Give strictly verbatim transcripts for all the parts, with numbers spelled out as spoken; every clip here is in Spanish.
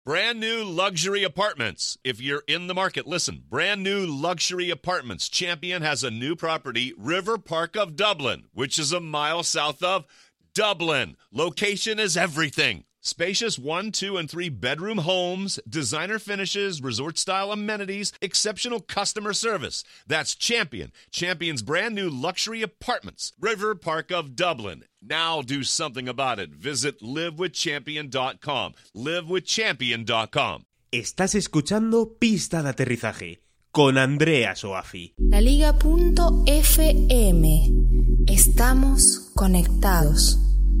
Brand new luxury apartments. If you're in the market, listen. Brand new luxury apartments. Champion has a new property, River Park of Dublin, which is a mile south of Dublin. Location is everything. Spacious one, two, and three bedroom homes, designer finishes, resort-style amenities, exceptional customer service. That's Champion. Champion's brand new luxury apartments, River Park of Dublin. Now do something about it. Visit live with champion dot com. live with champion dot com. Estás escuchando Pista de Aterrizaje con Andrea Soafi. La Liga punto F M. Estamos conectados.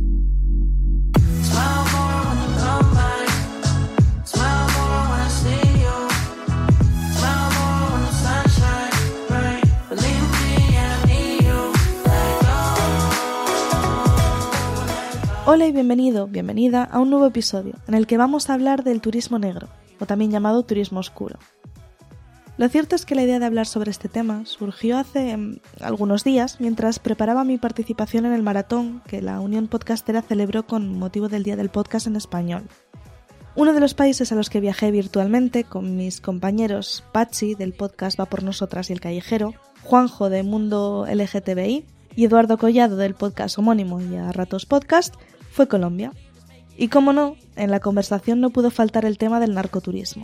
Hola y bienvenido, bienvenida a un nuevo episodio en el que vamos a hablar del turismo negro, o también llamado turismo oscuro. Lo cierto es que la idea de hablar sobre este tema surgió hace um, algunos días mientras preparaba mi participación en el maratón que la Unión Podcastera celebró con motivo del Día del Podcast en Español. Uno de los países a los que viajé virtualmente con mis compañeros Pachi del podcast Va por Nosotras y El Callejero, Juanjo de Mundo L G T B I y Eduardo Collado del podcast homónimo y A Ratos Podcast fue Colombia. Y como no, en la conversación no pudo faltar el tema del narcoturismo.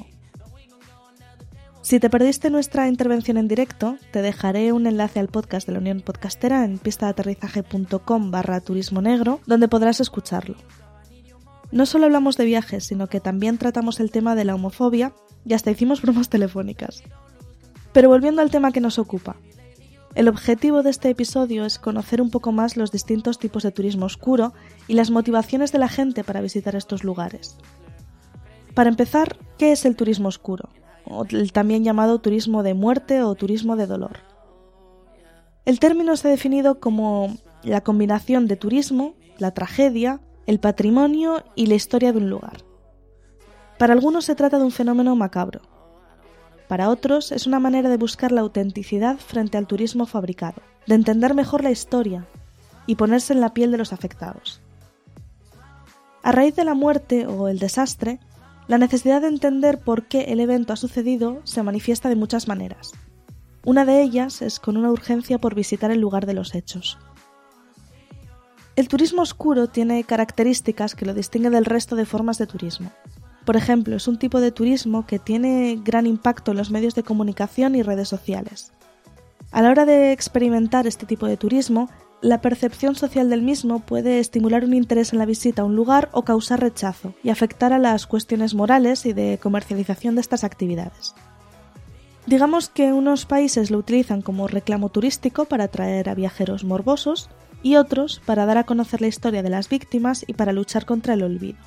Si te perdiste nuestra intervención en directo, te dejaré un enlace al podcast de la Unión Podcastera en pistadeaterrizaje.com barra turismo negro, donde podrás escucharlo. No solo hablamos de viajes, sino que también tratamos el tema de la homofobia y hasta hicimos bromas telefónicas. Pero volviendo al tema que nos ocupa, el objetivo de este episodio es conocer un poco más los distintos tipos de turismo oscuro y las motivaciones de la gente para visitar estos lugares. Para empezar, ¿qué es el turismo oscuro? O el también llamado turismo de muerte o turismo de dolor. El término se ha definido como la combinación de turismo, la tragedia, el patrimonio y la historia de un lugar. Para algunos se trata de un fenómeno macabro. Para otros es una manera de buscar la autenticidad frente al turismo fabricado, de entender mejor la historia y ponerse en la piel de los afectados. A raíz de la muerte o el desastre, la necesidad de entender por qué el evento ha sucedido se manifiesta de muchas maneras. Una de ellas es con una urgencia por visitar el lugar de los hechos. El turismo oscuro tiene características que lo distinguen del resto de formas de turismo. Por ejemplo, es un tipo de turismo que tiene gran impacto en los medios de comunicación y redes sociales. A la hora de experimentar este tipo de turismo, la percepción social del mismo puede estimular un interés en la visita a un lugar o causar rechazo y afectar a las cuestiones morales y de comercialización de estas actividades. Digamos que unos países lo utilizan como reclamo turístico para atraer a viajeros morbosos y otros para dar a conocer la historia de las víctimas y para luchar contra el olvido.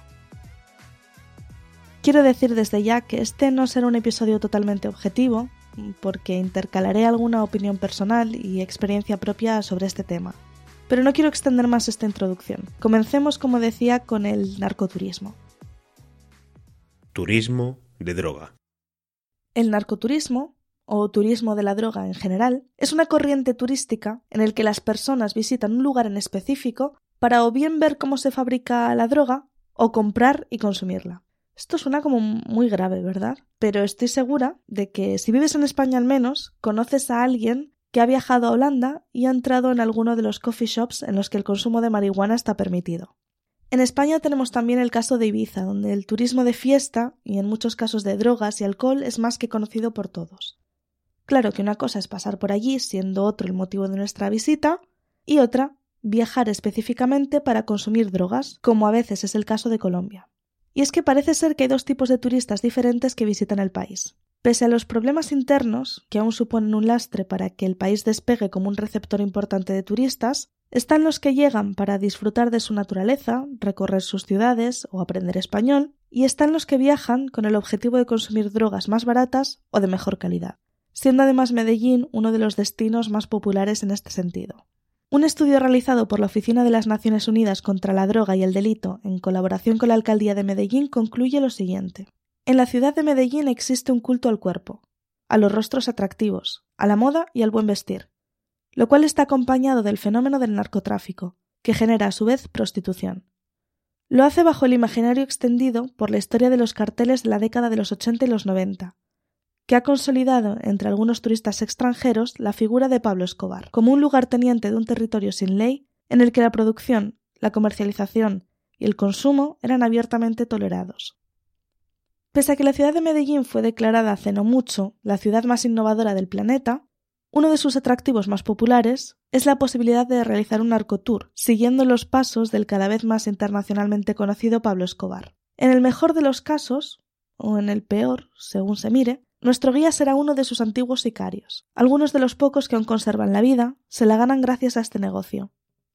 Quiero decir desde ya que este no será un episodio totalmente objetivo, porque intercalaré alguna opinión personal y experiencia propia sobre este tema. Pero no quiero extender más esta introducción. Comencemos, como decía, con el narcoturismo. Turismo de droga. El narcoturismo, o turismo de la droga en general, es una corriente turística en el que las personas visitan un lugar en específico para o bien ver cómo se fabrica la droga o comprar y consumirla. Esto suena como muy grave, ¿verdad? Pero estoy segura de que si vives en España al menos, conoces a alguien que ha viajado a Holanda y ha entrado en alguno de los coffee shops en los que el consumo de marihuana está permitido. En España tenemos también el caso de Ibiza, donde el turismo de fiesta, y en muchos casos de drogas y alcohol, es más que conocido por todos. Claro que una cosa es pasar por allí, siendo otro el motivo de nuestra visita, y otra, viajar específicamente para consumir drogas, como a veces es el caso de Colombia. Y es que parece ser que hay dos tipos de turistas diferentes que visitan el país. Pese a los problemas internos, que aún suponen un lastre para que el país despegue como un receptor importante de turistas, están los que llegan para disfrutar de su naturaleza, recorrer sus ciudades o aprender español, y están los que viajan con el objetivo de consumir drogas más baratas o de mejor calidad, siendo además Medellín uno de los destinos más populares en este sentido. Un estudio realizado por la Oficina de las Naciones Unidas contra la Droga y el Delito, en colaboración con la Alcaldía de Medellín, concluye lo siguiente. En la ciudad de Medellín existe un culto al cuerpo, a los rostros atractivos, a la moda y al buen vestir, lo cual está acompañado del fenómeno del narcotráfico, que genera a su vez prostitución. Lo hace bajo el imaginario extendido por la historia de los carteles de la década de los ochenta y los noventa, que ha consolidado entre algunos turistas extranjeros la figura de Pablo Escobar, como un lugarteniente de un territorio sin ley en el que la producción, la comercialización y el consumo eran abiertamente tolerados. Pese a que la ciudad de Medellín fue declarada hace no mucho la ciudad más innovadora del planeta, uno de sus atractivos más populares es la posibilidad de realizar un narcotour, siguiendo los pasos del cada vez más internacionalmente conocido Pablo Escobar. En el mejor de los casos, o en el peor, según se mire, nuestro guía será uno de sus antiguos sicarios. Algunos de los pocos que aún conservan la vida se la ganan gracias a este negocio.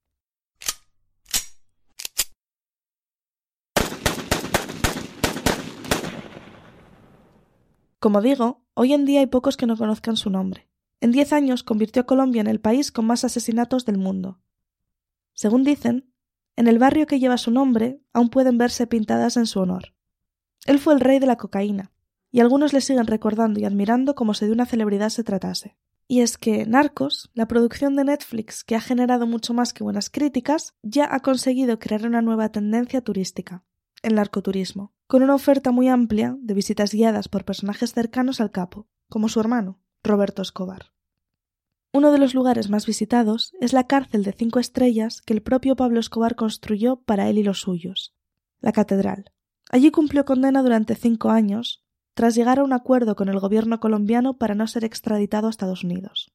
Como digo, hoy en día hay pocos que no conozcan su nombre. En diez años convirtió a Colombia en el país con más asesinatos del mundo. Según dicen, en el barrio que lleva su nombre aún pueden verse pintadas en su honor. Él fue el rey de la cocaína, y algunos le siguen recordando y admirando como si de una celebridad se tratase. Y es que Narcos, la producción de Netflix que ha generado mucho más que buenas críticas, ya ha conseguido crear una nueva tendencia turística, el narcoturismo, con una oferta muy amplia de visitas guiadas por personajes cercanos al capo, como su hermano, Roberto Escobar. Uno de los lugares más visitados es la cárcel de cinco estrellas que el propio Pablo Escobar construyó para él y los suyos, la Catedral. Allí cumplió condena durante cinco años, tras llegar a un acuerdo con el gobierno colombiano para no ser extraditado a Estados Unidos.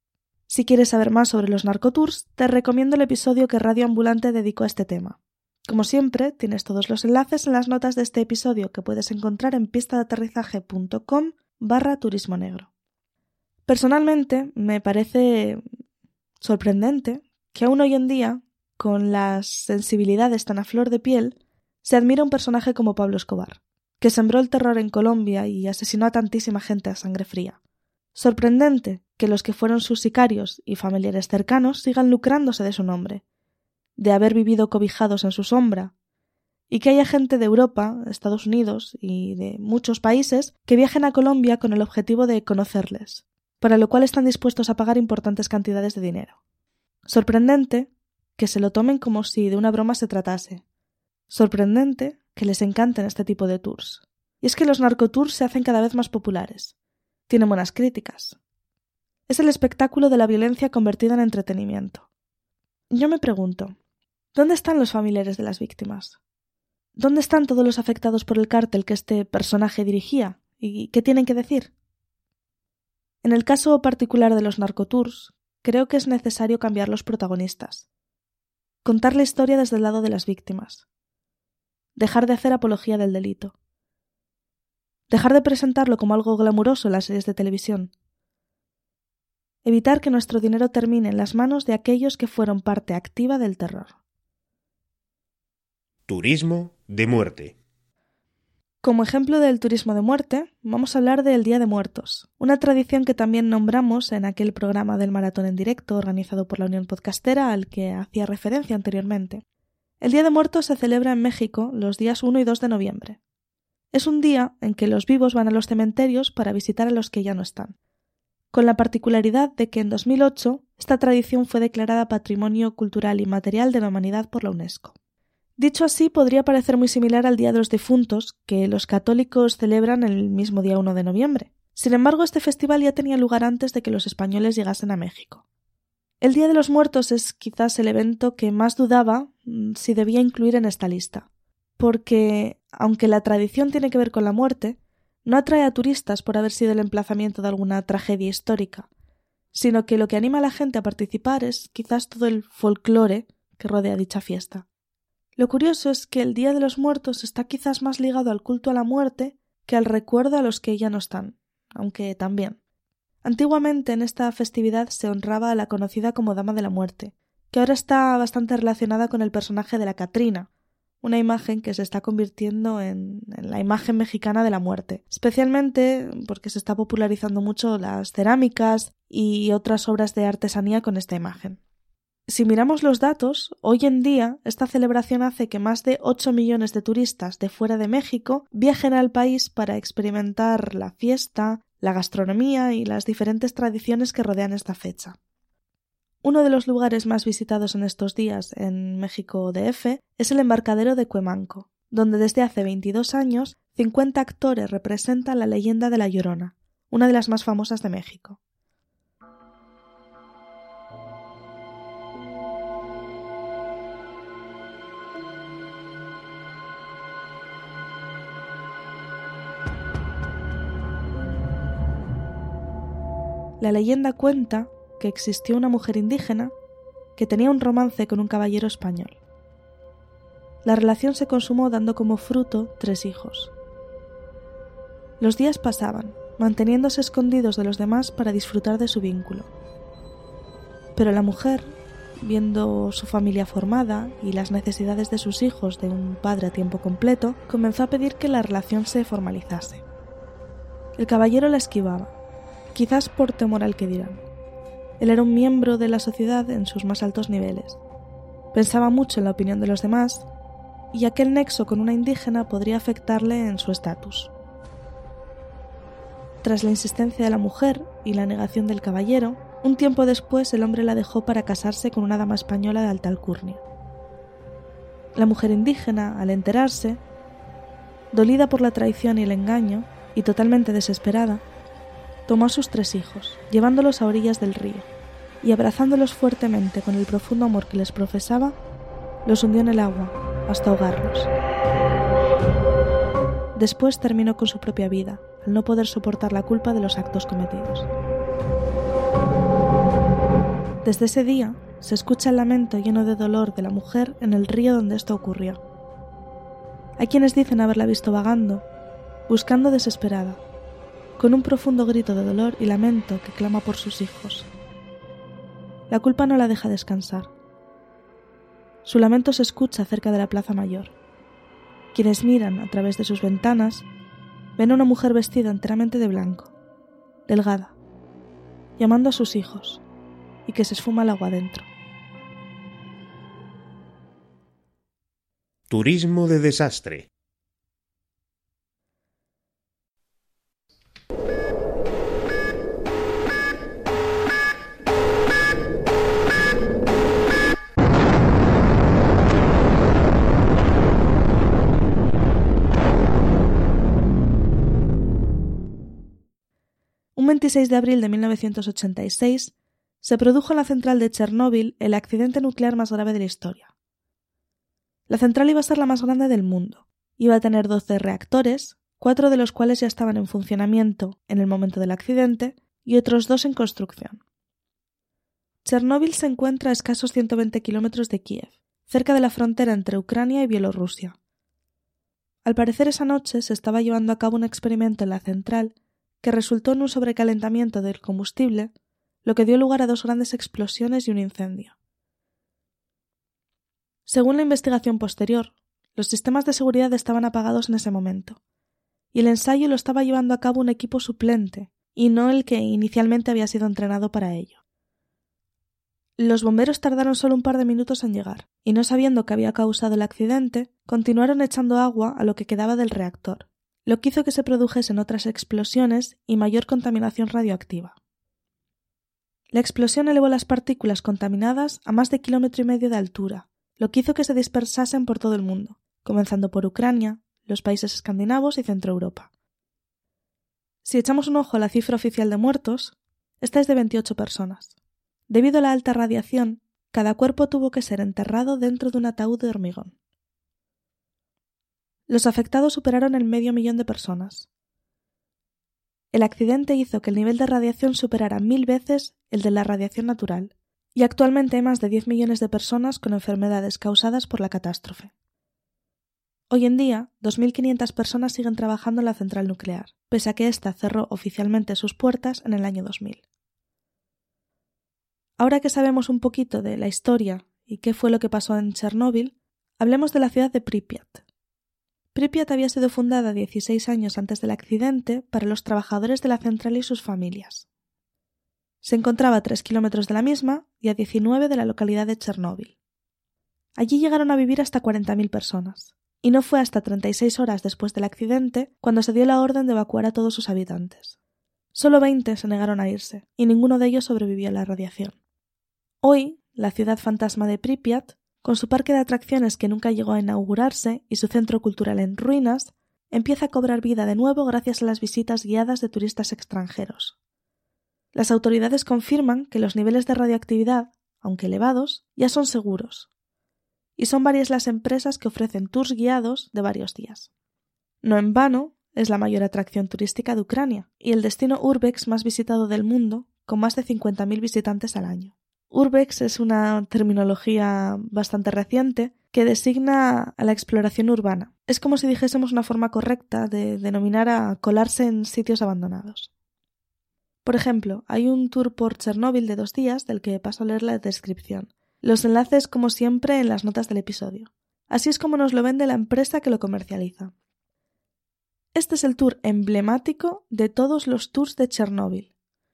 Si quieres saber más sobre los narcotours, te recomiendo el episodio que Radio Ambulante dedicó a este tema. Como siempre, tienes todos los enlaces en las notas de este episodio que puedes encontrar en pistadeaterrizaje.com barra turismo negro. Personalmente, me parece sorprendente que aún hoy en día, con las sensibilidades tan a flor de piel, se admira un personaje como Pablo Escobar, que sembró el terror en Colombia y asesinó a tantísima gente a sangre fría. Sorprendente que los que fueron sus sicarios y familiares cercanos sigan lucrándose de su nombre, de haber vivido cobijados en su sombra, y que haya gente de Europa, Estados Unidos y de muchos países que viajen a Colombia con el objetivo de conocerles, para lo cual están dispuestos a pagar importantes cantidades de dinero. Sorprendente que se lo tomen como si de una broma se tratase. Sorprendente que les encanten este tipo de tours. Y es que los narcotours se hacen cada vez más populares. Tienen buenas críticas. Es el espectáculo de la violencia convertida en entretenimiento. Yo me pregunto, ¿dónde están los familiares de las víctimas? ¿Dónde están todos los afectados por el cártel que este personaje dirigía? ¿Y qué tienen que decir? En el caso particular de los narcotours, creo que es necesario cambiar los protagonistas. Contar la historia desde el lado de las víctimas. Dejar de hacer apología del delito. Dejar de presentarlo como algo glamuroso en las series de televisión. Evitar que nuestro dinero termine en las manos de aquellos que fueron parte activa del terror. Turismo de muerte. Como ejemplo del turismo de muerte, vamos a hablar del Día de Muertos, una tradición que también nombramos en aquel programa del maratón en directo organizado por la Unión Podcastera al que hacía referencia anteriormente. El Día de Muertos se celebra en México los días uno y dos de noviembre. Es un día en que los vivos van a los cementerios para visitar a los que ya no están, con la particularidad de que en dos mil ocho esta tradición fue declarada Patrimonio Cultural Inmaterial de la Humanidad por la UNESCO. Dicho así, podría parecer muy similar al Día de los Difuntos, que los católicos celebran el mismo día uno de noviembre. Sin embargo, este festival ya tenía lugar antes de que los españoles llegasen a México. El Día de los Muertos es quizás el evento que más dudaba si debía incluir en esta lista, porque, aunque la tradición tiene que ver con la muerte, no atrae a turistas por haber sido el emplazamiento de alguna tragedia histórica, sino que lo que anima a la gente a participar es quizás todo el folclore que rodea dicha fiesta. Lo curioso es que el Día de los Muertos está quizás más ligado al culto a la muerte que al recuerdo a los que ya no están, aunque también. Antiguamente en esta festividad se honraba a la conocida como Dama de la Muerte, que ahora está bastante relacionada con el personaje de la Catrina, una imagen que se está convirtiendo en, en la imagen mexicana de la muerte, especialmente porque se está popularizando mucho las cerámicas y otras obras de artesanía con esta imagen. Si miramos los datos, hoy en día esta celebración hace que más de ocho millones de turistas de fuera de México viajen al país para experimentar la fiesta, la gastronomía y las diferentes tradiciones que rodean esta fecha. Uno de los lugares más visitados en estos días en México D F es el embarcadero de Cuemanco, donde desde hace veintidós años cincuenta actores representan la leyenda de La Llorona, una de las más famosas de México. La leyenda cuenta que existió una mujer indígena que tenía un romance con un caballero español. La relación se consumó dando como fruto tres hijos. Los días pasaban, manteniéndose escondidos de los demás para disfrutar de su vínculo. Pero la mujer, viendo su familia formada y las necesidades de sus hijos de un padre a tiempo completo, comenzó a pedir que la relación se formalizase. El caballero la esquivaba, quizás por temor al que dirán. Él era un miembro de la sociedad en sus más altos niveles. Pensaba mucho en la opinión de los demás, y aquel nexo con una indígena podría afectarle en su estatus. Tras la insistencia de la mujer y la negación del caballero, un tiempo después el hombre la dejó para casarse con una dama española de alta alcurnia. La mujer indígena, al enterarse, dolida por la traición y el engaño, y totalmente desesperada, tomó a sus tres hijos, llevándolos a orillas del río, y abrazándolos fuertemente con el profundo amor que les profesaba, los hundió en el agua hasta ahogarlos. Después terminó con su propia vida, al no poder soportar la culpa de los actos cometidos. Desde ese día se escucha el lamento lleno de dolor de la mujer en el río donde esto ocurrió. Hay quienes dicen haberla visto vagando, buscando desesperada, con un profundo grito de dolor y lamento que clama por sus hijos. La culpa no la deja descansar. Su lamento se escucha cerca de la Plaza Mayor. Quienes miran a través de sus ventanas ven a una mujer vestida enteramente de blanco, delgada, llamando a sus hijos, y que se esfuma el agua adentro. Turismo de desastre. Un veintiséis de abril de mil novecientos ochenta y seis se produjo en la central de Chernóbil el accidente nuclear más grave de la historia. La central iba a ser la más grande del mundo. Iba a tener doce reactores, cuatro de los cuales ya estaban en funcionamiento en el momento del accidente y otros dos en construcción. Chernóbil se encuentra a escasos ciento veinte kilómetros de Kiev, cerca de la frontera entre Ucrania y Bielorrusia. Al parecer esa noche se estaba llevando a cabo un experimento en la central que resultó en un sobrecalentamiento del combustible, lo que dio lugar a dos grandes explosiones y un incendio. Según la investigación posterior, los sistemas de seguridad estaban apagados en ese momento, y el ensayo lo estaba llevando a cabo un equipo suplente, y no el que inicialmente había sido entrenado para ello. Los bomberos tardaron solo un par de minutos en llegar, y no sabiendo qué había causado el accidente, continuaron echando agua a lo que quedaba del reactor, lo que hizo que se produjesen otras explosiones y mayor contaminación radioactiva. La explosión elevó las partículas contaminadas a más de kilómetro y medio de altura, lo que hizo que se dispersasen por todo el mundo, comenzando por Ucrania, los países escandinavos y Centroeuropa. Si echamos un ojo a la cifra oficial de muertos, esta es de veintiocho personas. Debido a la alta radiación, cada cuerpo tuvo que ser enterrado dentro de un ataúd de hormigón. Los afectados superaron el medio millón de personas. El accidente hizo que el nivel de radiación superara mil veces el de la radiación natural, y actualmente hay más de diez millones de personas con enfermedades causadas por la catástrofe. Hoy en día, dos mil quinientas personas siguen trabajando en la central nuclear, pese a que ésta cerró oficialmente sus puertas en el año dos mil. Ahora que sabemos un poquito de la historia y qué fue lo que pasó en Chernóbil, hablemos de la ciudad de Pripyat. Pripyat había sido fundada dieciséis años antes del accidente para los trabajadores de la central y sus familias. Se encontraba a tres kilómetros de la misma y a diecinueve de la localidad de Chernóbil. Allí llegaron a vivir hasta cuarenta mil personas, y no fue hasta treinta y seis horas después del accidente cuando se dio la orden de evacuar a todos sus habitantes. Solo veinte se negaron a irse, y ninguno de ellos sobrevivió a la radiación. Hoy, la ciudad fantasma de Pripyat, con su parque de atracciones que nunca llegó a inaugurarse y su centro cultural en ruinas, empieza a cobrar vida de nuevo gracias a las visitas guiadas de turistas extranjeros. Las autoridades confirman que los niveles de radioactividad, aunque elevados, ya son seguros. Y son varias las empresas que ofrecen tours guiados de varios días. No en vano, es la mayor atracción turística de Ucrania y el destino Urbex más visitado del mundo, con más de cincuenta mil visitantes al año. Urbex es una terminología bastante reciente que designa a la exploración urbana. Es como si dijésemos una forma correcta de denominar a colarse en sitios abandonados. Por ejemplo, hay un tour por Chernóbil de dos días del que paso a leer la descripción. Los enlaces, como siempre, en las notas del episodio. Así es como nos lo vende la empresa que lo comercializa. Este es el tour emblemático de todos los tours de Chernóbil.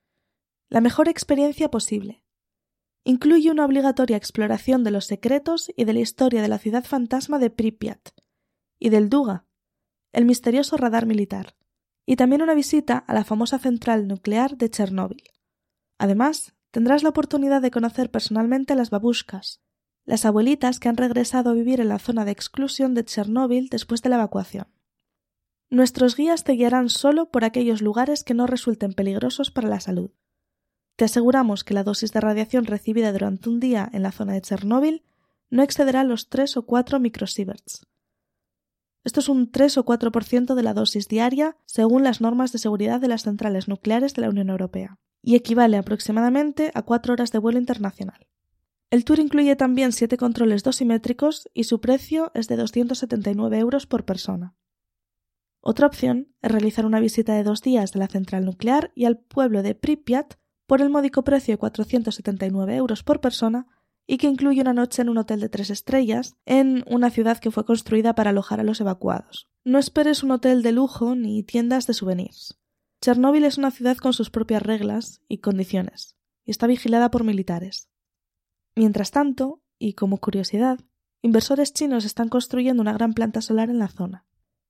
La mejor experiencia posible. Incluye una obligatoria exploración de los secretos y de la historia de la ciudad fantasma de Pripyat y del Duga, el misterioso radar militar, y también una visita a la famosa central nuclear de Chernóbil. Además, tendrás la oportunidad de conocer personalmente a las babushkas, las abuelitas que han regresado a vivir en la zona de exclusión de Chernóbil después de la evacuación. Nuestros guías te guiarán solo por aquellos lugares que no resulten peligrosos para la salud. Te aseguramos que la dosis de radiación recibida durante un día en la zona de Chernóbil no excederá los tres o cuatro microsieverts. Esto es un tres o cuatro por ciento de la dosis diaria según las normas de seguridad de las centrales nucleares de la Unión Europea, y equivale aproximadamente a cuatro horas de vuelo internacional. El tour incluye también siete controles dosimétricos y su precio es de doscientos setenta y nueve euros por persona. Otra opción es realizar una visita de dos días de la central nuclear y al pueblo de Pripyat por el módico precio de cuatrocientos setenta y nueve euros por persona y que incluye una noche en un hotel de tres estrellas en una ciudad que fue construida para alojar a los evacuados. No esperes un hotel de lujo ni tiendas de souvenirs. Chernóbil es una ciudad con sus propias reglas y condiciones y está vigilada por militares. Mientras tanto, y como curiosidad, inversores chinos están construyendo una gran planta solar en la zona.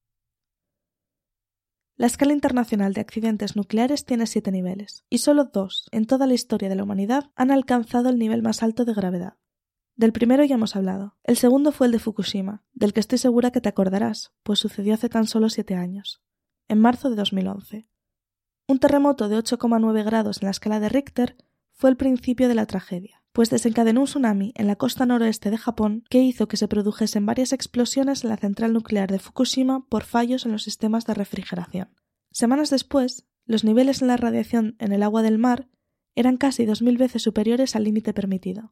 La escala internacional de accidentes nucleares tiene siete niveles, y solo dos, en toda la historia de la humanidad, han alcanzado el nivel más alto de gravedad. Del primero ya hemos hablado. El segundo fue el de Fukushima, del que estoy segura que te acordarás, pues sucedió hace tan solo siete años, en marzo de dos mil once. Un terremoto de ocho coma nueve grados en la escala de Richter fue el principio de la tragedia, pues desencadenó un tsunami en la costa noroeste de Japón que hizo que se produjesen varias explosiones en la central nuclear de Fukushima por fallos en los sistemas de refrigeración. Semanas después, los niveles en la radiación en el agua del mar eran casi dos mil veces superiores al límite permitido.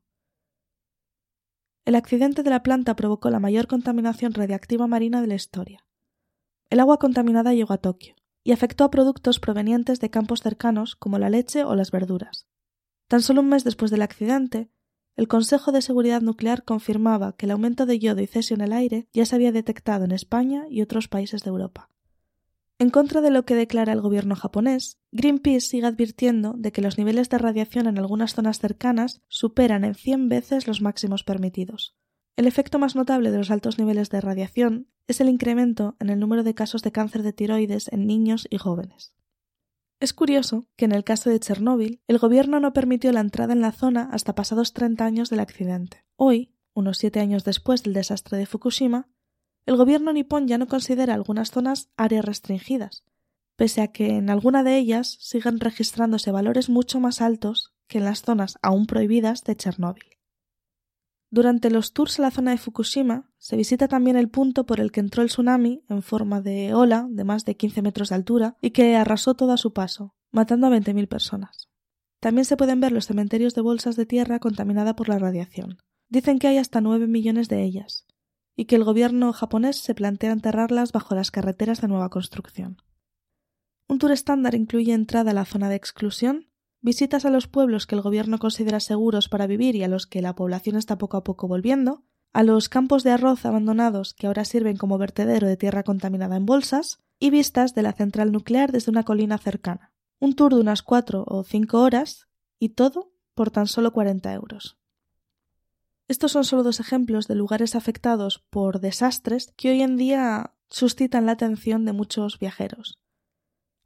El accidente de la planta provocó la mayor contaminación radiactiva marina de la historia. El agua contaminada llegó a Tokio y afectó a productos provenientes de campos cercanos como la leche o las verduras. Tan solo un mes después del accidente, el Consejo de Seguridad Nuclear confirmaba que el aumento de yodo y cesio en el aire ya se había detectado en España y otros países de Europa. En contra de lo que declara el gobierno japonés, Greenpeace sigue advirtiendo de que los niveles de radiación en algunas zonas cercanas superan en cien veces los máximos permitidos. El efecto más notable de los altos niveles de radiación es el incremento en el número de casos de cáncer de tiroides en niños y jóvenes. Es curioso que en el caso de Chernóbil, el gobierno no permitió la entrada en la zona hasta pasados treinta años del accidente. Hoy, unos siete años después del desastre de Fukushima, el gobierno nipón ya no considera algunas zonas áreas restringidas, pese a que en alguna de ellas siguen registrándose valores mucho más altos que en las zonas aún prohibidas de Chernóbil. Durante los tours a la zona de Fukushima se visita también el punto por el que entró el tsunami en forma de ola de más de quince metros de altura y que arrasó todo a su paso, matando a veinte mil personas. También se pueden ver los cementerios de bolsas de tierra contaminada por la radiación. Dicen que hay hasta nueve millones de ellas, y que el gobierno japonés se plantea enterrarlas bajo las carreteras de nueva construcción. Un tour estándar incluye entrada a la zona de exclusión, visitas a los pueblos que el gobierno considera seguros para vivir y a los que la población está poco a poco volviendo, a los campos de arroz abandonados que ahora sirven como vertedero de tierra contaminada en bolsas y vistas de la central nuclear desde una colina cercana. Un tour de unas cuatro o cinco horas y todo por tan solo cuarenta euros. Estos son solo dos ejemplos de lugares afectados por desastres que hoy en día suscitan la atención de muchos viajeros.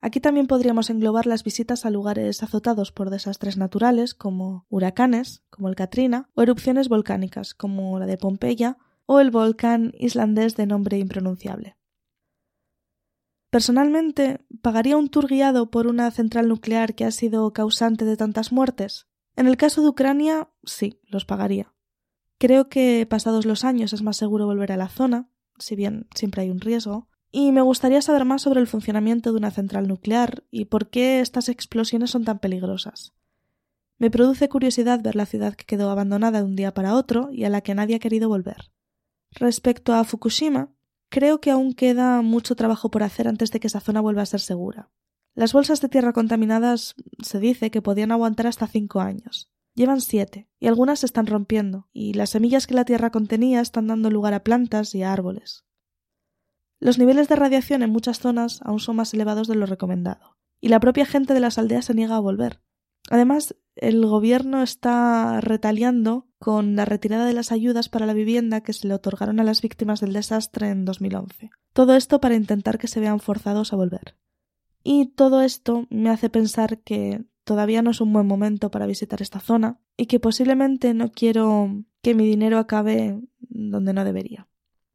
Aquí también podríamos englobar las visitas a lugares azotados por desastres naturales como huracanes, como el Katrina, o erupciones volcánicas como la de Pompeya o el volcán islandés de nombre impronunciable. Personalmente, ¿pagaría un tour guiado por una central nuclear que ha sido causante de tantas muertes? En el caso de Ucrania, sí, los pagaría. Creo que pasados los años es más seguro volver a la zona, si bien siempre hay un riesgo, y me gustaría saber más sobre el funcionamiento de una central nuclear y por qué estas explosiones son tan peligrosas. Me produce curiosidad ver la ciudad que quedó abandonada de un día para otro y a la que nadie ha querido volver. Respecto a Fukushima, creo que aún queda mucho trabajo por hacer antes de que esa zona vuelva a ser segura. Las bolsas de tierra contaminadas se dice que podían aguantar hasta cinco años. Llevan siete, y algunas se están rompiendo, y las semillas que la tierra contenía están dando lugar a plantas y a árboles. Los niveles de radiación en muchas zonas aún son más elevados de lo recomendado, y la propia gente de las aldeas se niega a volver. Además, el gobierno está retaliando con la retirada de las ayudas para la vivienda que se le otorgaron a las víctimas del desastre en dos mil once. Todo esto para intentar que se vean forzados a volver. Y todo esto me hace pensar que todavía no es un buen momento para visitar esta zona y que posiblemente no quiero que mi dinero acabe donde no debería.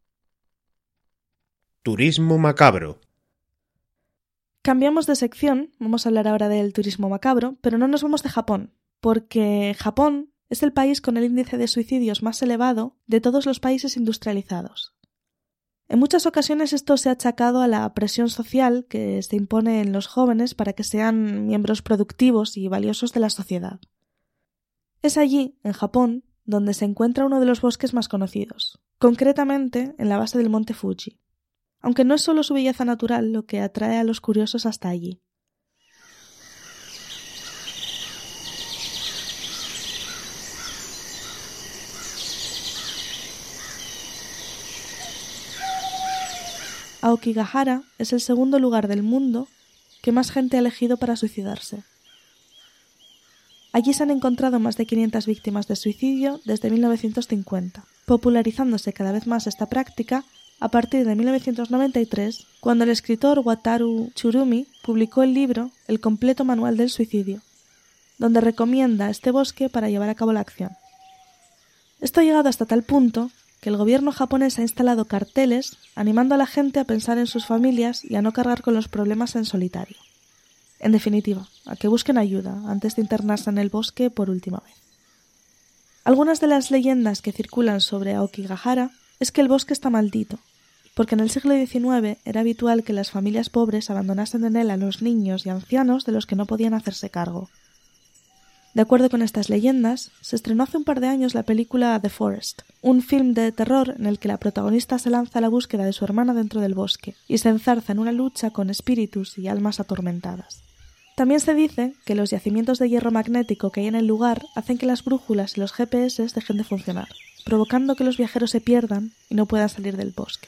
Turismo macabro. Cambiamos de sección, vamos a hablar ahora del turismo macabro, pero no nos vamos de Japón, porque Japón es el país con el índice de suicidios más elevado de todos los países industrializados. En muchas ocasiones esto se ha achacado a la presión social que se impone en los jóvenes para que sean miembros productivos y valiosos de la sociedad. Es allí, en Japón, donde se encuentra uno de los bosques más conocidos, concretamente en la base del monte Fuji. Aunque no es solo su belleza natural lo que atrae a los curiosos hasta allí. Aokigahara es el segundo lugar del mundo que más gente ha elegido para suicidarse. Allí se han encontrado más de quinientas víctimas de suicidio desde mil novecientos cincuenta, popularizándose cada vez más esta práctica a partir de mil novecientos noventa y tres, cuando el escritor Wataru Tsurumi publicó el libro El completo manual del suicidio, donde recomienda este bosque para llevar a cabo la acción. Esto ha llegado hasta tal punto que el gobierno japonés ha instalado carteles animando a la gente a pensar en sus familias y a no cargar con los problemas en solitario. En definitiva, a que busquen ayuda antes de internarse en el bosque por última vez. Algunas de las leyendas que circulan sobre Aokigahara es que el bosque está maldito, porque en el siglo diecinueve era habitual que las familias pobres abandonasen en él a los niños y ancianos de los que no podían hacerse cargo. De acuerdo con estas leyendas, se estrenó hace un par de años la película The Forest, un film de terror en el que la protagonista se lanza a la búsqueda de su hermana dentro del bosque y se enzarza en una lucha con espíritus y almas atormentadas. También se dice que los yacimientos de hierro magnético que hay en el lugar hacen que las brújulas y los G P S dejen de funcionar, provocando que los viajeros se pierdan y no puedan salir del bosque.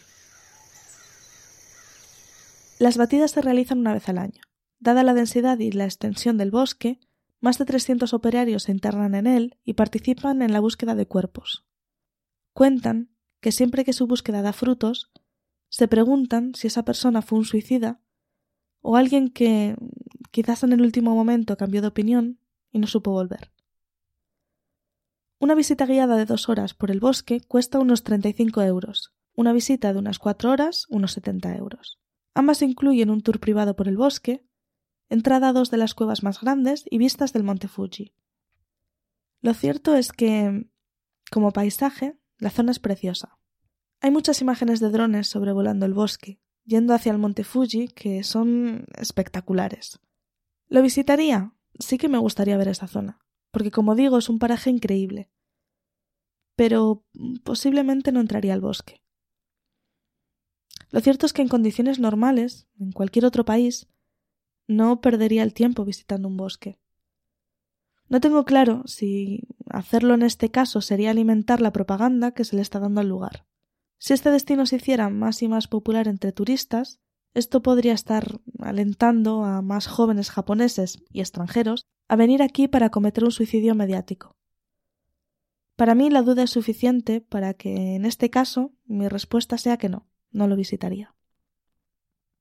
Las batidas se realizan una vez al año. Dada la densidad y la extensión del bosque, más de trescientos operarios se internan en él y participan en la búsqueda de cuerpos. Cuentan que siempre que su búsqueda da frutos, se preguntan si esa persona fue un suicida o alguien que quizás en el último momento cambió de opinión y no supo volver. Una visita guiada de dos horas por el bosque cuesta unos treinta y cinco euros, una visita de unas cuatro horas unos setenta euros. Ambas incluyen un tour privado por el bosque, entrada a dos de las cuevas más grandes y vistas del monte Fuji. Lo cierto es que, como paisaje, la zona es preciosa. Hay muchas imágenes de drones sobrevolando el bosque, yendo hacia el monte Fuji, que son espectaculares. ¿Lo visitaría? Sí que me gustaría ver esa zona, porque como digo, es un paraje increíble. Pero posiblemente no entraría al bosque. Lo cierto es que en condiciones normales, en cualquier otro país, no perdería el tiempo visitando un bosque. No tengo claro si hacerlo en este caso sería alimentar la propaganda que se le está dando al lugar. Si este destino se hiciera más y más popular entre turistas, esto podría estar alentando a más jóvenes japoneses y extranjeros a venir aquí para cometer un suicidio mediático. Para mí la duda es suficiente para que, en este caso, mi respuesta sea que no. No lo visitaría.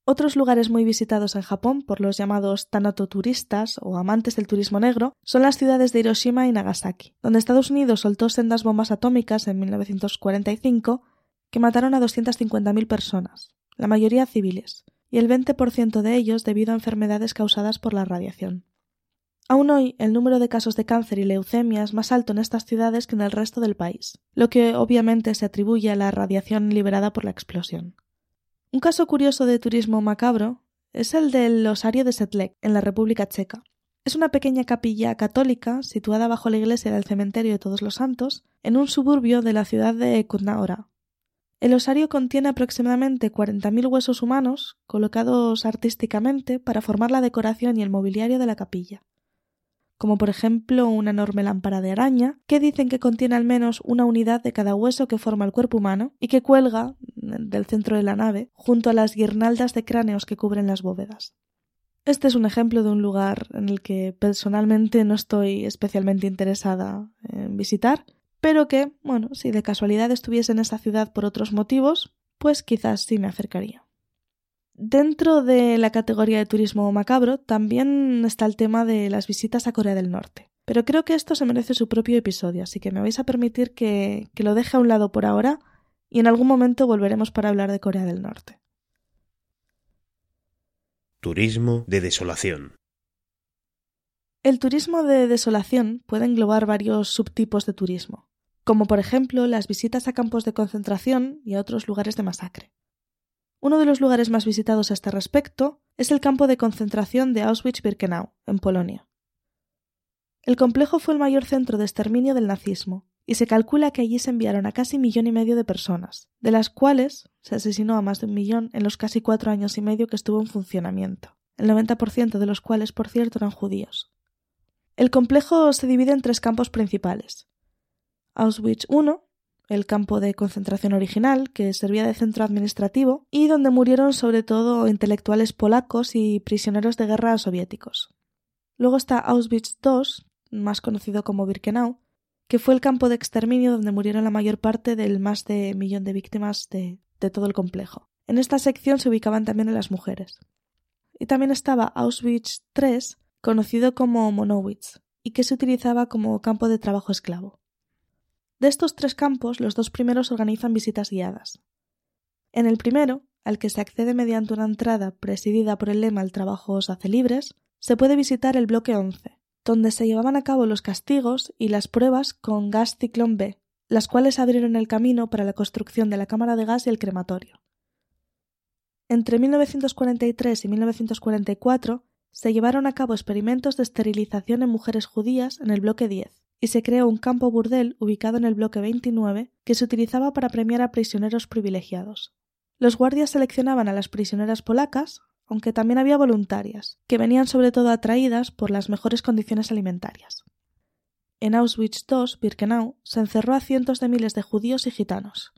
Otros lugares muy visitados en Japón por los llamados tanatoturistas o amantes del turismo negro son las ciudades de Hiroshima y Nagasaki, donde Estados Unidos soltó sendas bombas atómicas en mil novecientos cuarenta y cinco que mataron a doscientas cincuenta mil personas, la mayoría civiles, y el veinte por ciento de ellos debido a enfermedades causadas por la radiación. Aún hoy, el número de casos de cáncer y leucemia es más alto en estas ciudades que en el resto del país, lo que obviamente se atribuye a la radiación liberada por la explosión. Un caso curioso de turismo macabro es el del Osario de Sedlec, en la República Checa. Es una pequeña capilla católica situada bajo la iglesia del Cementerio de Todos los Santos, en un suburbio de la ciudad de Kutná-Hora. El osario contiene aproximadamente cuarenta mil huesos humanos colocados artísticamente para formar la decoración y el mobiliario de la capilla, como por ejemplo una enorme lámpara de araña que dicen que contiene al menos una unidad de cada hueso que forma el cuerpo humano y que cuelga del centro de la nave junto a las guirnaldas de cráneos que cubren las bóvedas. Este es un ejemplo de un lugar en el que personalmente no estoy especialmente interesada en visitar, pero que, bueno, si de casualidad estuviese en esa ciudad por otros motivos, pues quizás sí me acercaría. Dentro de la categoría de turismo macabro también está el tema de las visitas a Corea del Norte. Pero creo que esto se merece su propio episodio, así que me vais a permitir que, que lo deje a un lado por ahora y en algún momento volveremos para hablar de Corea del Norte. Turismo de desolación. El turismo de desolación puede englobar varios subtipos de turismo, como por ejemplo las visitas a campos de concentración y a otros lugares de masacre. Uno de los lugares más visitados a este respecto es el campo de concentración de Auschwitz-Birkenau, en Polonia. El complejo fue el mayor centro de exterminio del nazismo, y se calcula que allí se enviaron a casi millón y medio de personas, de las cuales se asesinó a más de un millón en los casi cuatro años y medio que estuvo en funcionamiento, el noventa por ciento de los cuales, por cierto, eran judíos. El complejo se divide en tres campos principales. Auschwitz uno, el campo de concentración original, que servía de centro administrativo y donde murieron sobre todo intelectuales polacos y prisioneros de guerra soviéticos. Luego está Auschwitz dos, más conocido como Birkenau, que fue el campo de exterminio donde murieron la mayor parte del más de millón de víctimas de, de todo el complejo. En esta sección se ubicaban también a las mujeres. Y también estaba Auschwitz tres, conocido como Monowitz, y que se utilizaba como campo de trabajo esclavo. De estos tres campos, los dos primeros organizan visitas guiadas. En el primero, al que se accede mediante una entrada presidida por el lema «El trabajo os hace libres», se puede visitar el bloque once, donde se llevaban a cabo los castigos y las pruebas con gas ciclón B, las cuales abrieron el camino para la construcción de la cámara de gas y el crematorio. Entre mil novecientos cuarenta y tres y mil novecientos cuarenta y cuatro se llevaron a cabo experimentos de esterilización en mujeres judías en el bloque diez, y se creó un campo burdel ubicado en el bloque veintinueve que se utilizaba para premiar a prisioneros privilegiados. Los guardias seleccionaban a las prisioneras polacas, aunque también había voluntarias, que venían sobre todo atraídas por las mejores condiciones alimentarias. En Auschwitz dos, Birkenau, se encerró a cientos de miles de judíos y gitanos.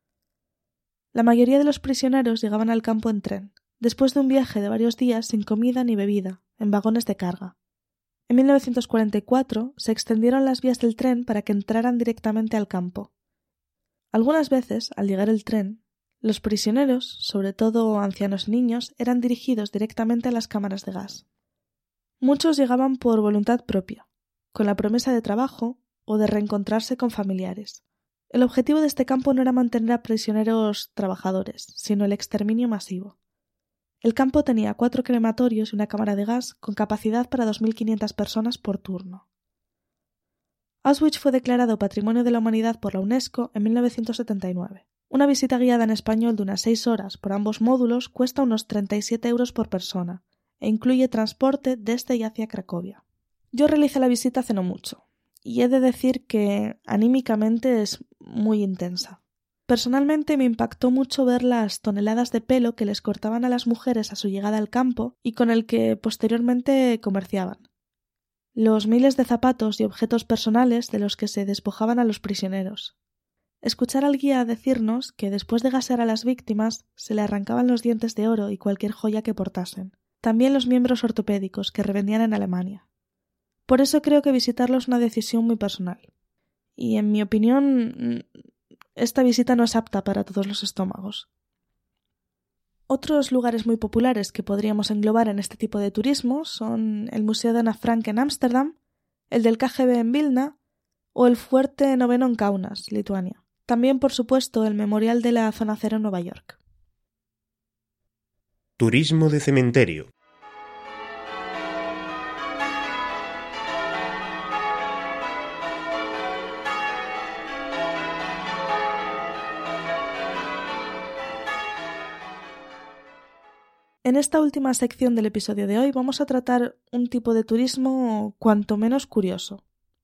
La mayoría de los prisioneros llegaban al campo en tren, después de un viaje de varios días sin comida ni bebida, en vagones de carga. En mil novecientos cuarenta y cuatro se extendieron las vías del tren para que entraran directamente al campo. Algunas veces, al llegar el tren, los prisioneros, sobre todo ancianos y niños, eran dirigidos directamente a las cámaras de gas. Muchos llegaban por voluntad propia, con la promesa de trabajo o de reencontrarse con familiares. El objetivo de este campo no era mantener a prisioneros trabajadores, sino el exterminio masivo. El campo tenía cuatro crematorios y una cámara de gas con capacidad para dos mil quinientas personas por turno. Auschwitz fue declarado Patrimonio de la Humanidad por la UNESCO en mil novecientos setenta y nueve. Una visita guiada en español de unas seis horas por ambos módulos cuesta unos treinta y siete euros por persona e incluye transporte desde y hacia Cracovia. Yo realicé la visita hace no mucho y he de decir que anímicamente es muy intensa. Personalmente me impactó mucho ver las toneladas de pelo que les cortaban a las mujeres a su llegada al campo y con el que posteriormente comerciaban. Los miles de zapatos y objetos personales de los que se despojaban a los prisioneros. Escuchar al guía decirnos que después de gasear a las víctimas se le arrancaban los dientes de oro y cualquier joya que portasen. También los miembros ortopédicos que revendían en Alemania. Por eso creo que visitarlo es una decisión muy personal. Y en mi opinión, esta visita no es apta para todos los estómagos. Otros lugares muy populares que podríamos englobar en este tipo de turismo son el Museo de Ana Frank en Ámsterdam, el del K G B en Vilna o el Fuerte Noveno en Kaunas, Lituania. También, por supuesto, el Memorial de la Zona Cero en Nueva York. Turismo de cementerio. En esta última sección del episodio de hoy vamos a tratar un tipo de turismo cuanto menos curioso.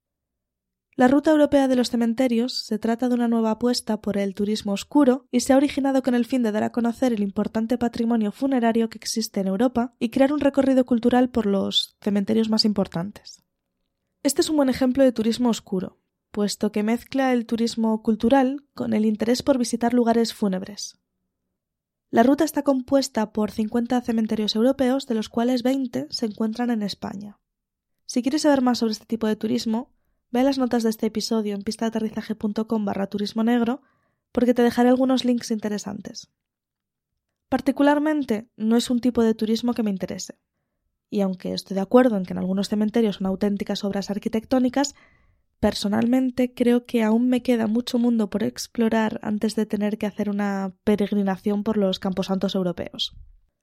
La Ruta Europea de los Cementerios se trata de una nueva apuesta por el turismo oscuro y se ha originado con el fin de dar a conocer el importante patrimonio funerario que existe en Europa y crear un recorrido cultural por los cementerios más importantes. Este es un buen ejemplo de turismo oscuro, puesto que mezcla el turismo cultural con el interés por visitar lugares fúnebres. La ruta está compuesta por cincuenta cementerios europeos, de los cuales veinte se encuentran en España. Si quieres saber más sobre este tipo de turismo, ve a las notas de este episodio en pistadeaterrizaje.com barra turismo negro, porque te dejaré algunos links interesantes. Particularmente, no es un tipo de turismo que me interese. Y aunque estoy de acuerdo en que en algunos cementerios son auténticas obras arquitectónicas, personalmente creo que aún me queda mucho mundo por explorar antes de tener que hacer una peregrinación por los camposantos europeos.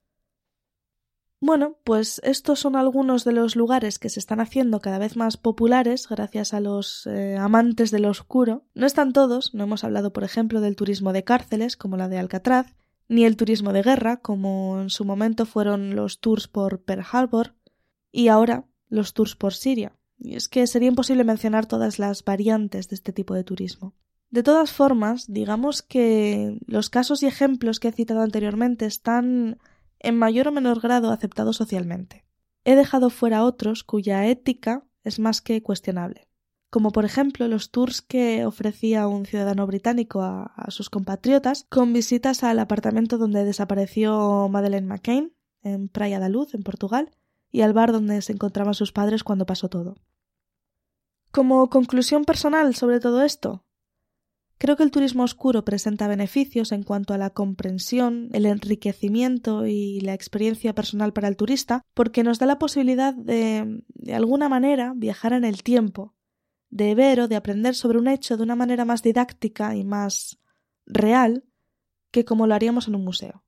Bueno, pues estos son algunos de los lugares que se están haciendo cada vez más populares gracias a los eh, amantes del oscuro. No están todos, no hemos hablado por ejemplo del turismo de cárceles como la de Alcatraz, ni el turismo de guerra como en su momento fueron los tours por Pearl Harbor y ahora los tours por Siria. Y es que sería imposible mencionar todas las variantes de este tipo de turismo. De todas formas, digamos que los casos y ejemplos que he citado anteriormente están en mayor o menor grado aceptados socialmente. He dejado fuera otros cuya ética es más que cuestionable, como por ejemplo los tours que ofrecía un ciudadano británico a, a sus compatriotas con visitas al apartamento donde desapareció Madeleine McCann, en Praia da Luz, en Portugal, y al bar donde se encontraban sus padres cuando pasó todo. Como conclusión personal sobre todo esto, creo que el turismo oscuro presenta beneficios en cuanto a la comprensión, el enriquecimiento y la experiencia personal para el turista, porque nos da la posibilidad de, de alguna manera, viajar en el tiempo, de ver o de aprender sobre un hecho de una manera más didáctica y más real que como lo haríamos en un museo.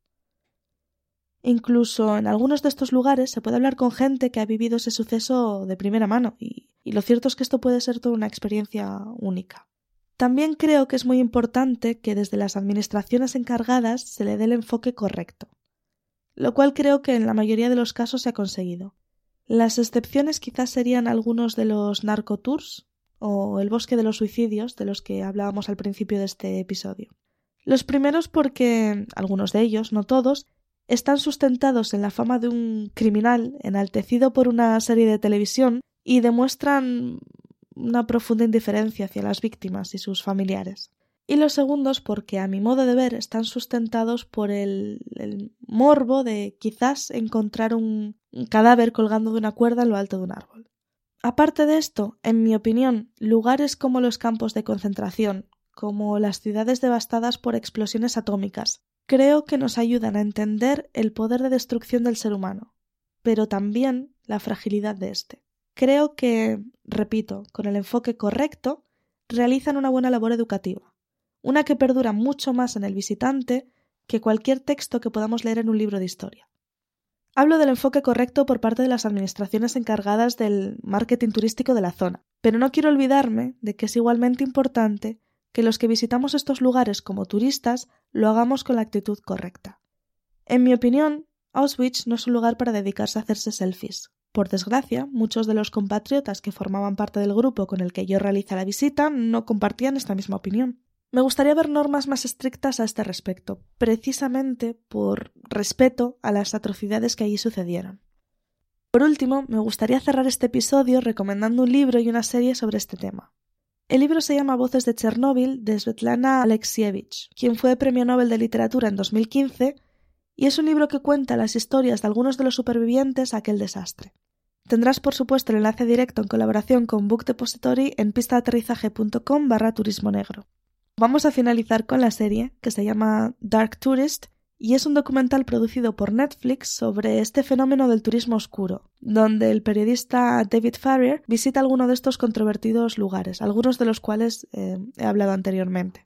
Incluso en algunos de estos lugares se puede hablar con gente que ha vivido ese suceso de primera mano y, y lo cierto es que esto puede ser toda una experiencia única. También creo que es muy importante que desde las administraciones encargadas se le dé el enfoque correcto, lo cual creo que en la mayoría de los casos se ha conseguido. Las excepciones quizás serían algunos de los narcotours o el bosque de los suicidios de los que hablábamos al principio de este episodio. Los primeros porque algunos de ellos, no todos, están sustentados en la fama de un criminal enaltecido por una serie de televisión y demuestran una profunda indiferencia hacia las víctimas y sus familiares. Y los segundos porque, a mi modo de ver, están sustentados por el, el morbo de quizás encontrar un, un cadáver colgando de una cuerda en lo alto de un árbol. Aparte de esto, en mi opinión, lugares como los campos de concentración, como las ciudades devastadas por explosiones atómicas, creo que nos ayudan a entender el poder de destrucción del ser humano, pero también la fragilidad de éste. Creo que, repito, con el enfoque correcto, realizan una buena labor educativa, una que perdura mucho más en el visitante que cualquier texto que podamos leer en un libro de historia. Hablo del enfoque correcto por parte de las administraciones encargadas del marketing turístico de la zona, pero no quiero olvidarme de que es igualmente importante que los que visitamos estos lugares como turistas lo hagamos con la actitud correcta. En mi opinión, Auschwitz no es un lugar para dedicarse a hacerse selfies. Por desgracia, muchos de los compatriotas que formaban parte del grupo con el que yo realicé la visita no compartían esta misma opinión. Me gustaría ver normas más estrictas a este respecto, precisamente por respeto a las atrocidades que allí sucedieron. Por último, me gustaría cerrar este episodio recomendando un libro y una serie sobre este tema. El libro se llama Voces de Chernóbil, de Svetlana Alexievich, quien fue Premio Nobel de Literatura en dos mil quince, y es un libro que cuenta las historias de algunos de los supervivientes a aquel desastre. Tendrás, por supuesto, el enlace directo en colaboración con Book Depository en pistadeaterrizaje.com barra turismo negro. Vamos a finalizar con la serie, que se llama Dark Tourist, y es un documental producido por Netflix sobre este fenómeno del turismo oscuro, donde el periodista David Farrier visita algunos de estos controvertidos lugares, algunos de los cuales eh, he hablado anteriormente.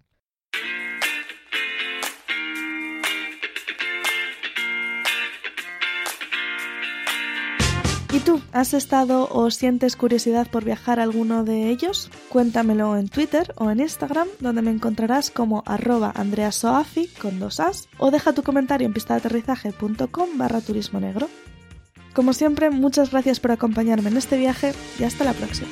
¿Y tú, has estado o sientes curiosidad por viajar a alguno de ellos? Cuéntamelo en Twitter o en Instagram, donde me encontrarás como arroba andreasoafi con dos as, o deja tu comentario en pistadeaterrizaje.com barra turismo negro. Como siempre, muchas gracias por acompañarme en este viaje y hasta la próxima.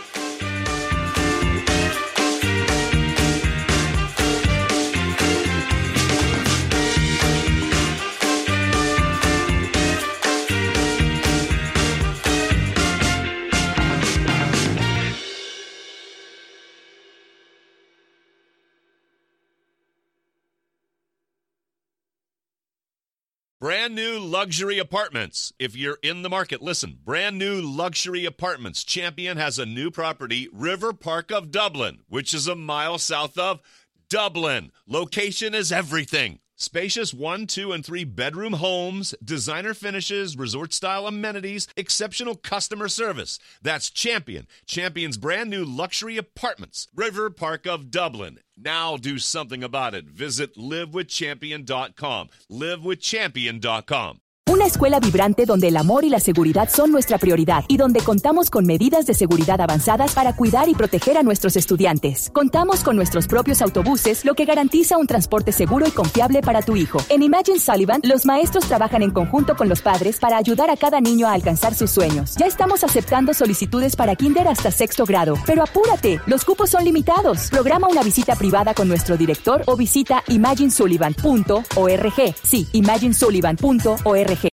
Brand new luxury apartments. If you're in the market, listen. Brand new luxury apartments. Champion has a new property, River Park of Dublin, which is a mile south of Dublin. Location is everything. Spacious one, two, and three bedroom homes, designer finishes, resort-style amenities, exceptional customer service. That's Champion. Champion's brand new luxury apartments. River Park of Dublin. Now do something about it. Visit live with champion dot com. live with champion dot com. Una escuela vibrante donde el amor y la seguridad son nuestra prioridad y donde contamos con medidas de seguridad avanzadas para cuidar y proteger a nuestros estudiantes. Contamos con nuestros propios autobuses, lo que garantiza un transporte seguro y confiable para tu hijo. En Imagine Sullivan, los maestros trabajan en conjunto con los padres para ayudar a cada niño a alcanzar sus sueños. Ya estamos aceptando solicitudes para kinder hasta sexto grado, pero apúrate, los cupos son limitados. Programa una visita privada con nuestro director o visita imagine sullivan punto org. Sí, imagine sullivan punto org.